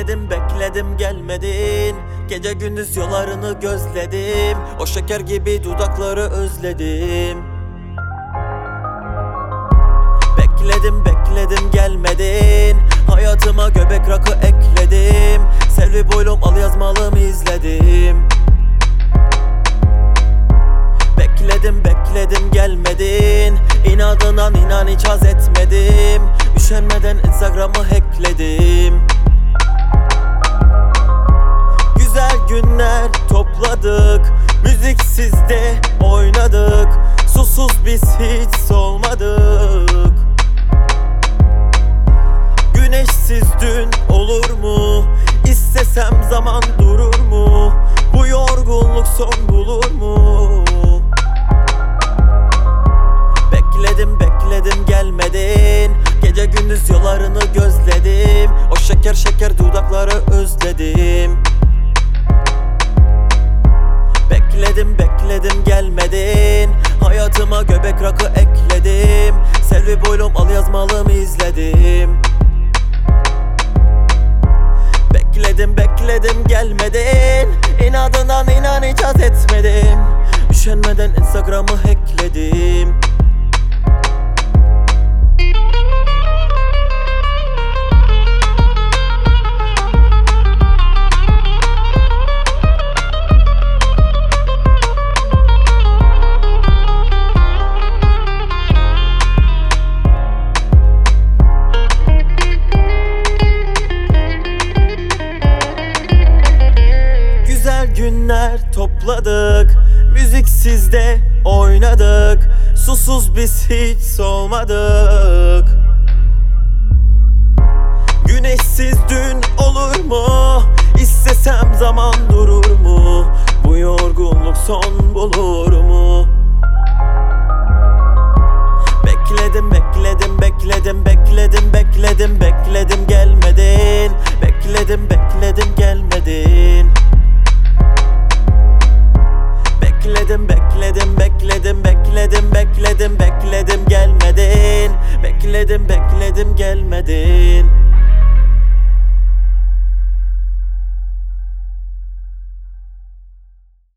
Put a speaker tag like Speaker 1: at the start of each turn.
Speaker 1: Bekledim bekledim gelmedin. Gece gündüz yollarını gözledim. O şeker gibi dudakları özledim. Bekledim bekledim gelmedin. Hayatıma göbek rakı ekledim. Selvi boylum al yazmalımı izledim. Bekledim bekledim gelmedin. İnadına inan hiç haz etmedim. Üşenmeden Instagram'ı hackledim. Güzel günler topladık. Müziksiz de oynadık. Susuz biz hiç solmadık. Güneşsiz dün olur mu? İstesem zaman durur mu? Bu yorgunluk son bulur mu? Bekledim bekledim gelmedin. Gece gündüz yollarını gözledim. O şeker şeker dudakları özledim. Bekledim bekledim gelmedin. Hayatıma göbek rakı ekledim. Selvi boylum al yazmalımı izledim. Bekledim bekledim gelmedin. İnadından inan hiç haz etmedim. Üşenmeden Instagram'ı hackledim. Günler topladık. Müziksiz de oynadık. Susuz biz hiç solmadık. Güneşsiz dün olur mu? İstesem zaman durur mu? Bu yorgunluk son bulur mu? Bekledim bekledim